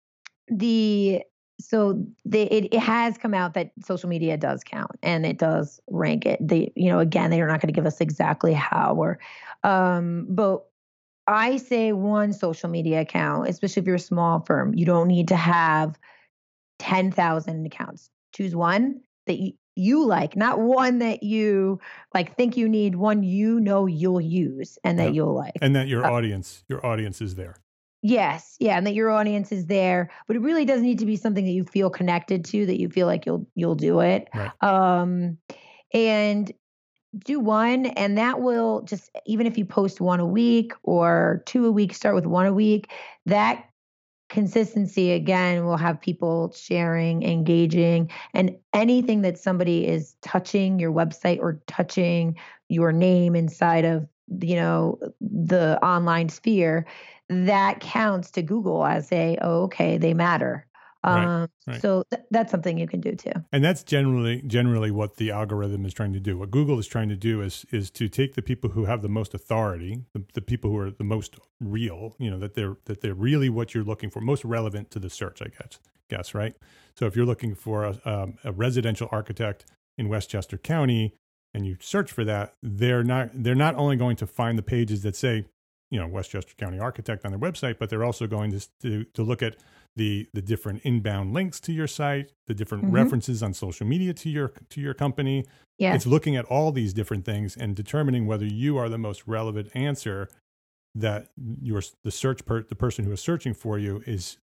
the, so they, it, it has come out that social media does count and it does rank it. They, you know, again, they're not going to give us exactly how or, um, but I say one social media account, especially if you're a small firm. You don't need to have ten thousand accounts. Choose one that you, you like, not one that you like think you need, one you know you'll use and that yeah. you'll like. And that your uh, audience, your audience is there. Yes. Yeah. And that your audience is there, but it really does need to be something that you feel connected to, that you feel like you'll, you'll do it. Right. Um, and do one, and that will just, even if you post one a week or two a week, start with one a week, that consistency again will have people sharing, engaging, and anything that somebody is touching your website or touching your name inside of, you know, the online sphere, that counts to Google as a, oh, okay, they matter. Right, um, right. So th- that's something you can do too. And that's generally generally what the algorithm is trying to do. What Google is trying to do is is to take the people who have the most authority, the, the people who are the most real, you know, that they're that they're really what you're looking for, most relevant to the search, I guess. Guess right. So if you're looking for a, um, a residential architect in Westchester County and you search for that, they're not they're not only going to find the pages that say, you know, Westchester County architect on their website, but they're also going to to, to look at the the different inbound links to your site, the different mm-hmm. references on social media to your to your company. Yeah. It's looking at all these different things and determining whether you are the most relevant answer that your the search per, the person who is searching for you is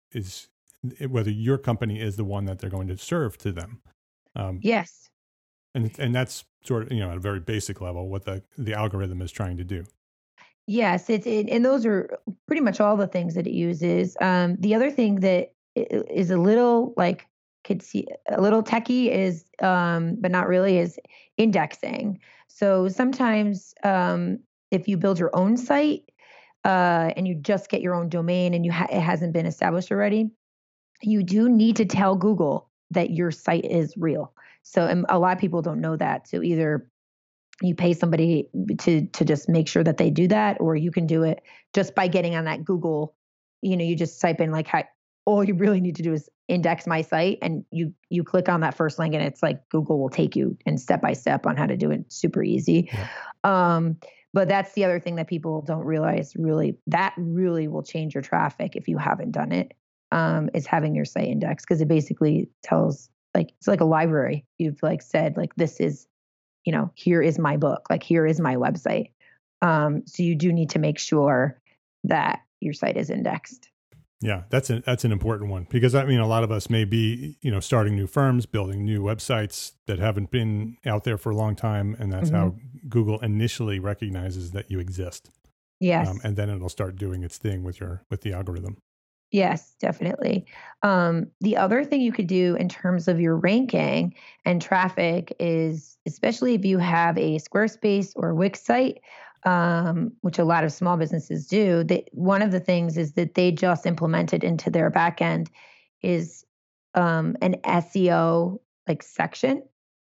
is whether your company is the one that they're going to serve to them. Um, Yes. And and that's sort of, you know, at a very basic level, what the, the algorithm is trying to do. Yes, it's it, and those are pretty much all the things that it uses. Um, the other thing that i- is a little like could see a little techie is, um, but not really, is indexing. So sometimes, um, if you build your own site uh, and you just get your own domain and you ha- it hasn't been established already, you do need to tell Google that your site is real. So and a lot of people don't know that. So either you pay somebody to to just make sure that they do that, or you can do it just by getting on that Google. You know, you just type in like, hi, all you really need to do is index my site, and you you click on that first link, and it's like Google will take you in step by step on how to do it. Super easy. Yeah. Um, but that's the other thing that people don't realize. Really, that really will change your traffic if you haven't done it. Um, is having your site indexed, because it basically tells, like, it's like a library. You've like said like, this is, you know, here is my book, like here is my website. Um, so you do need to make sure that your site is indexed. Yeah, that's an that's an important one, because I mean, a lot of us may be, you know, starting new firms, building new websites that haven't been out there for a long time, and that's Mm-hmm. how Google initially recognizes that you exist. Yes. Um, and then it'll start doing its thing with your with the algorithm. Yes, definitely. Um, the other thing you could do in terms of your ranking and traffic is, especially if you have a Squarespace or Wix site, um, which a lot of small businesses do, that one of the things is that they just implemented into their backend is um, an S E O like section.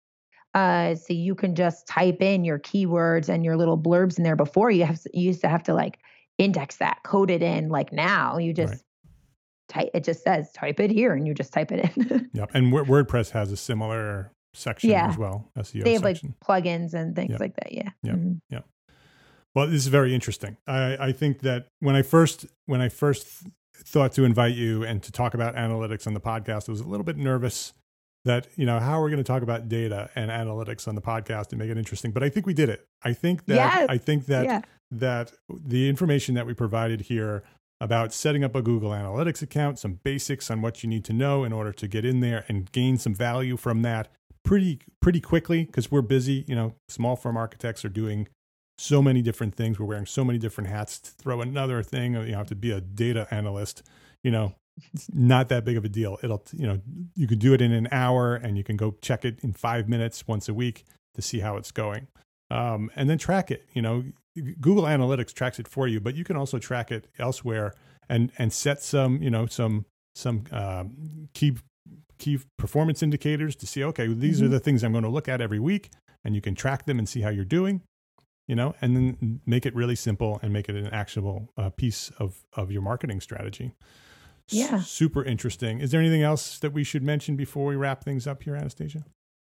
Uh, so you can just type in your keywords and your little blurbs in there. Before you have you used to have to like index that, code it in. Like now you just Right. type, it just says type it here, and you just type it in. Yep. And Word- WordPress has a similar section Yeah. as well, S E O They have section. like plugins and things Yep. like that. Yeah. Yep. Mhm. Well, this is very interesting. I, I think that when I first when I first th- thought to invite you and to talk about analytics on the podcast, I was a little bit nervous that, you know, how are we going to talk about data and analytics on the podcast and make it interesting? But I think we did it. I think that Yes. I think that Yeah. that the information that we provided here about setting up a Google Analytics account, some basics on what you need to know in order to get in there and gain some value from that pretty pretty quickly, because we're busy. You know, small firm architects are doing so many different things. We're wearing so many different hats. To throw another thing, you know, to be a data analyst, you know, it's not that big of a deal. It'll, you know, you could do it in an hour, and you can go check it in five minutes once a week to see how it's going, um, and then track it. You know, Google Analytics tracks it for you, but you can also track it elsewhere and and set some, you know, some some um, key key performance indicators to see, okay, these Mm-hmm. are the things I'm going to look at every week, and you can track them and see how you're doing, you know, and then make it really simple and make it an actionable uh, piece of, of your marketing strategy. S- Yeah. super interesting. Is there anything else that we should mention before we wrap things up here, Anastasia?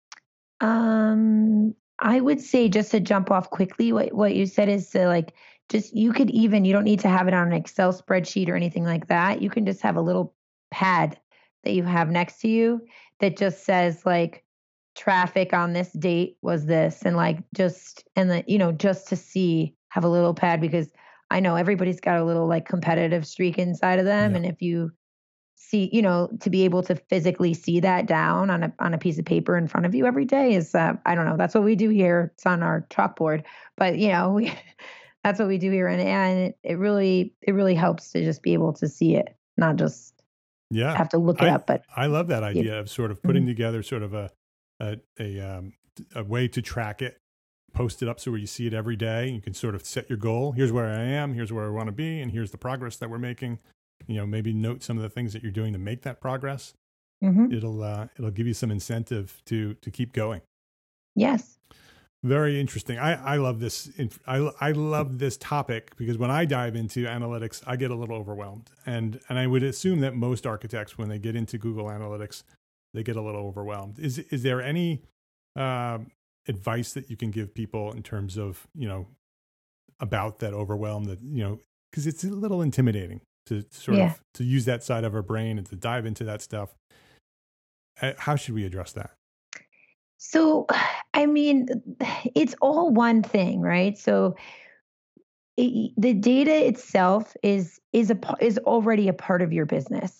Um, I would say, just to jump off quickly, what what you said is to like, just, you could even, you don't need to have it on an Excel spreadsheet or anything like that. You can just have a little pad that you have next to you that just says like, traffic on this date was this, and like just, and the, you know, just to see, have a little pad, because I know everybody's got a little like competitive streak inside of them. Yeah. And if you see, you know, to be able to physically see that down on a on a piece of paper in front of you every day is, uh, I don't know, that's what we do here. It's on our chalkboard, but you know, we, that's what we do here. And, and it, it really, it really helps to just be able to see it, not just Yeah. have to look it I, up, but I love that idea of sort of putting Mhm. together sort of a, a, a, um, a way to track it, post it up so where you see it every day. You can sort of set your goal. Here's where I am. Here's where I want to be. And here's the progress that we're making. You know, maybe note some of the things that you're doing to make that progress. Mhm. It'll, uh, it'll give you some incentive to, to keep going. yes. Very interesting. I, I love this. inf- I, I love this topic because when I dive into analytics, I get a little overwhelmed. And, and I would assume that most architects, when they get into Google Analytics, they get a little overwhelmed. Is, is there any uh, advice that you can give people in terms of, you know, about that overwhelm, that, you know, because it's a little intimidating to sort Yeah. of, to use that side of our brain and to dive into that stuff. Uh, How should we address that? So, I mean, it's all one thing, right? So, it, the data itself is is a pa- is already a part of your business,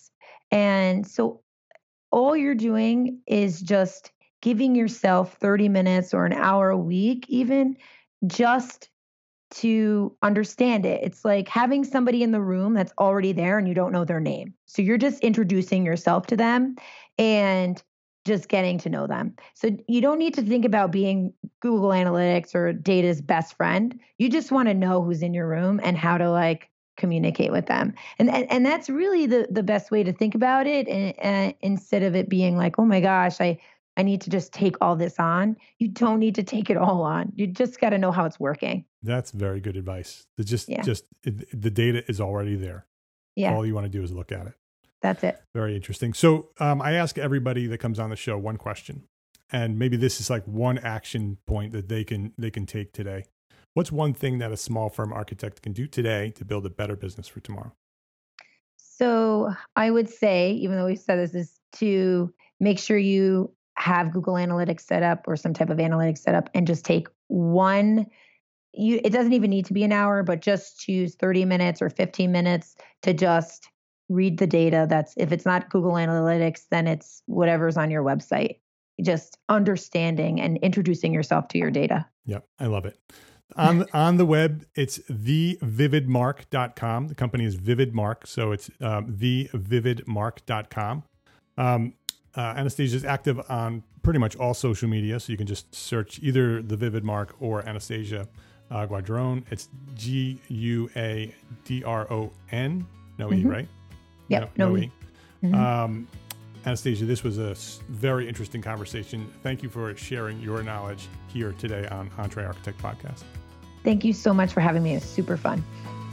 And so all you're doing is just giving yourself thirty minutes or an hour a week, even just to understand it. It's like having somebody in the room that's already there and you don't know their name. So you're just introducing yourself to them and just getting to know them. So you don't need to think about being Google Analytics or data's best friend. You just want to know who's in your room and how to like communicate with them. And and, and that's really the, the best way to think about it. And, and instead of it being like, oh my gosh, I, I need to just take all this on. You don't need to take it all on. You just got to know how it's working. That's very good advice. The just, Yeah. just it, the data is already there. Yeah, All you want to do is look at it. that's it. Very interesting. So um, I ask everybody that comes on the show one question, and maybe this is like one action point that they can they can take today. What's one thing that a small firm architect can do today to build a better business for tomorrow? So I would say, even though we said this, is to make sure you have Google Analytics set up or some type of analytics set up, and just take one. You, it doesn't even need to be an hour, but just choose thirty minutes or fifteen minutes to just read the data. That's if it's not Google Analytics, then it's whatever's on your website. Just understanding and introducing yourself to your data. Yep, I love it. On on the web, it's the vivid mark dot com. The company is VividMark, so it's um, the vivid mark dot com. Um, uh, Anastasia is active on pretty much all social media, so you can just search either the VividMark or Anastasia uh, Guadron. It's G U A D R O N, no Mm-hmm. E, right? Yep, no, no no E. E. Mhm. Um, Anastasia, this was a s- very interesting conversation. Thank you for sharing your knowledge here today on Entre Architect Podcast. Thank you so much for having me. It was super fun.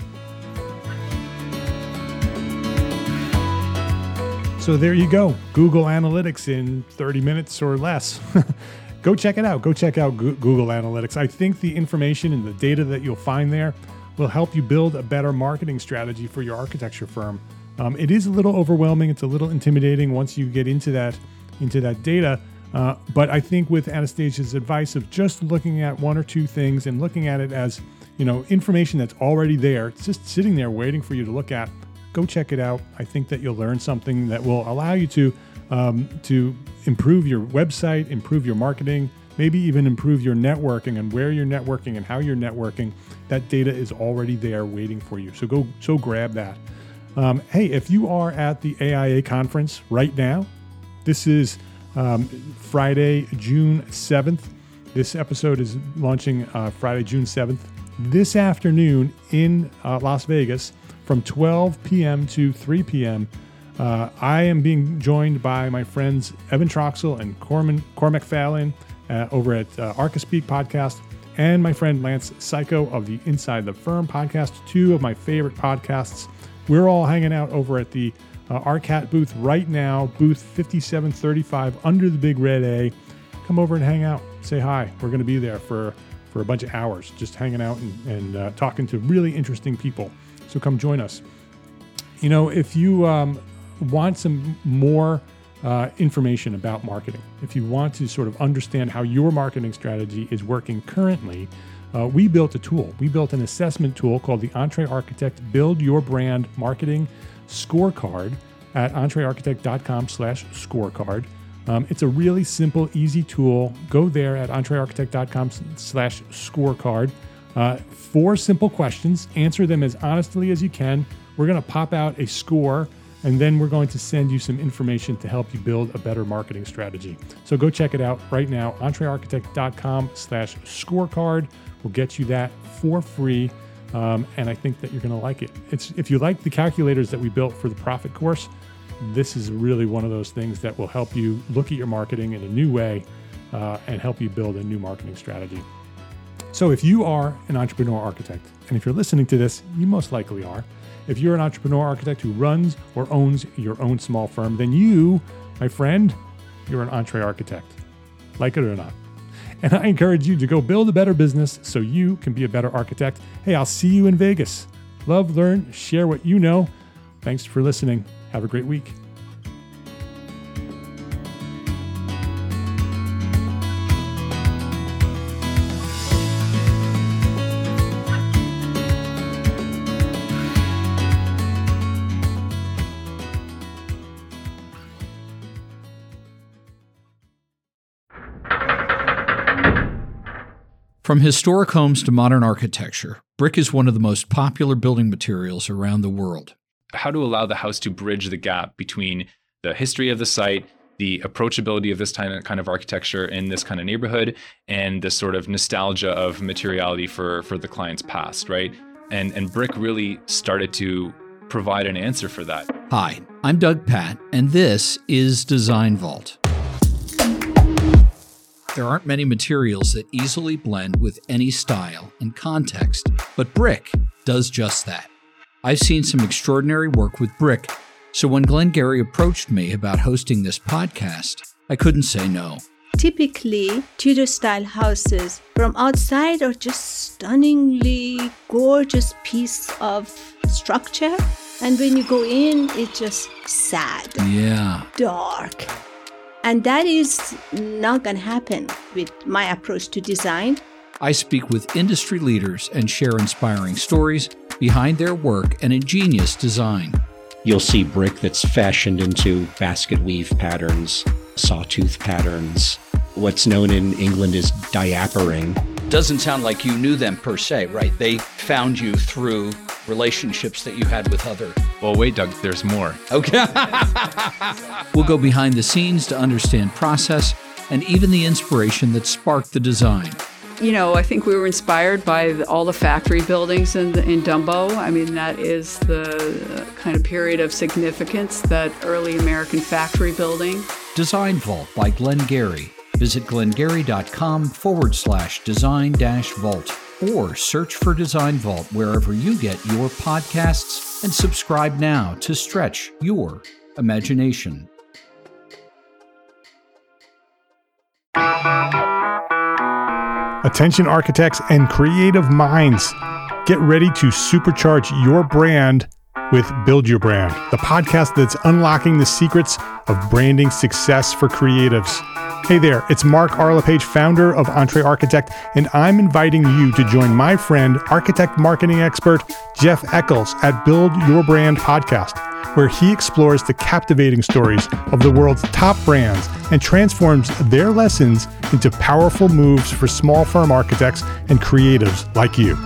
So there you go. Google Analytics in thirty minutes or less. Go check it out. Go check out Go- Google Analytics. I think the information and the data that you'll find there will help you build a better marketing strategy for your architecture firm. Um, it is a little overwhelming. It's a little intimidating once you get into that into that data. Uh, but I think with Anastasia's advice of just looking at one or two things and looking at it as, you know, information that's already there, it's just sitting there waiting for you to look at. Go check it out. I think that you'll learn something that will allow you to um, to improve your website, improve your marketing, maybe even improve your networking and where you're networking and how you're networking. That data is already there waiting for you. So go so grab that. Um, hey, if you are at the A I A conference right now, this is um, Friday, June seventh. This episode is launching uh, Friday, June seventh. This afternoon in uh, Las Vegas from twelve p.m. to three p.m. Uh, I am being joined by my friends Evan Troxel and Corman, Cormac Fallon uh, over at uh, Archispeak podcast, and my friend Lance Psycho of the Inside the Firm podcast, two of my favorite podcasts. We're all hanging out over at the uh, Arcat booth right now, booth fifty-seven thirty-five under the big red A. Come over and hang out. Say hi. We're going to be there for, for a bunch of hours, just hanging out and, and uh, talking to really interesting people. So come join us. You know, if you um, want some more uh, information about marketing, if you want to sort of understand how your marketing strategy is working currently, uh, we built a tool. We built an assessment tool called the Entre Architect Build Your Brand Marketing Scorecard at entrearchitect.com slash scorecard. Um, it's a really simple, easy tool. Go there at entrearchitect.com slash scorecard. Uh, four simple questions. Answer them as honestly as you can. We're going to pop out a score, and then we're going to send you some information to help you build a better marketing strategy. So go check it out right now. entrearchitect.com slash scorecard will get you that for free. Um, and I think that you're going to like it. It's if you like the calculators that we built for the Profit course, this is really one of those things that will help you look at your marketing in a new way uh, and help you build a new marketing strategy. So if you are an entrepreneur architect, and if you're listening to this, you most likely are. If you're an entrepreneur architect who runs or owns your own small firm, then you, my friend, you're an Entre Architect, like it or not. And I encourage you to go build a better business so you can be a better architect. Hey, I'll see you in Vegas. Love, learn, share what you know. Thanks for listening. Have a great week. From historic homes to modern architecture, brick is one of the most popular building materials around the world. How to allow the house to bridge the gap between the history of the site, the approachability of this kind of architecture in this kind of neighborhood, and the sort of nostalgia of materiality for, for the client's past, right? And, and brick really started to provide an answer for that. Hi, I'm Doug Patt, and this is Design Vault. There aren't many materials that easily blend with any style and context, but brick does just that. I've seen some extraordinary work with brick, so when Glenn Gary approached me about hosting this podcast, I couldn't say no. Typically, Tudor-style houses from outside are just stunningly gorgeous piece of structure, and when you go in, it's just sad, yeah, dark. And that is not going to happen with my approach to design. I speak with industry leaders and share inspiring stories behind their work and ingenious design. You'll see brick that's fashioned into basket weave patterns, sawtooth patterns. What's known in England as diapering. Doesn't sound like you knew them per se, right? They found you through relationships that you had with other... Well, wait, Doug, there's more. Okay. We'll go behind the scenes to understand process and even the inspiration that sparked the design. You know, I think we were inspired by the, all the factory buildings in, in Dumbo. I mean, that is the kind of period of significance, that early American factory building. Design Vault by Glenn Gary. Visit glengary.com forward slash design dash vault or search for Design Vault wherever you get your podcasts and subscribe now to stretch your imagination. Attention architects and creative minds, get ready to supercharge your brand with Build Your Brand, the podcast that's unlocking the secrets of branding success for creatives. Hey there, it's Mark Arlepage, founder of Entree Architect, and I'm inviting you to join my friend, architect marketing expert Jeff Eccles at Build Your Brand podcast, where he explores the captivating stories of the world's top brands and transforms their lessons into powerful moves for small firm architects and creatives like you.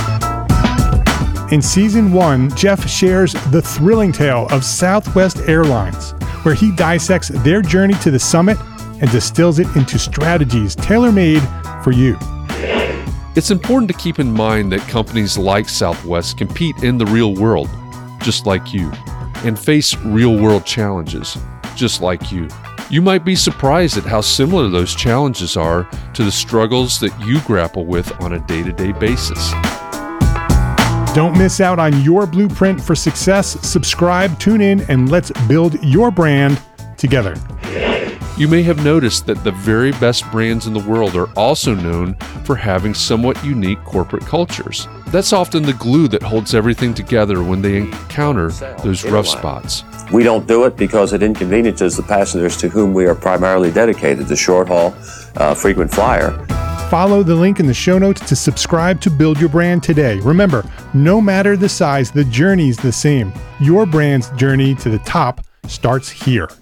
In season one, Jeff shares the thrilling tale of Southwest Airlines, where he dissects their journey to the summit and distills it into strategies tailor-made for you. It's important to keep in mind that companies like Southwest compete in the real world, just like you, and face real-world challenges, just like you. You might be surprised at how similar those challenges are to the struggles that you grapple with on a day-to-day basis. Don't miss out on your blueprint for success. Subscribe, tune in, and let's build your brand together. You may have noticed that the very best brands in the world are also known for having somewhat unique corporate cultures. That's often the glue that holds everything together when they encounter those rough spots. We don't do it because it inconveniences the passengers to whom we are primarily dedicated, the short haul, uh, frequent flyer. Follow the link in the show notes to subscribe to Build Your Brand today. Remember, no matter the size, the journey's the same. Your brand's journey to the top starts here.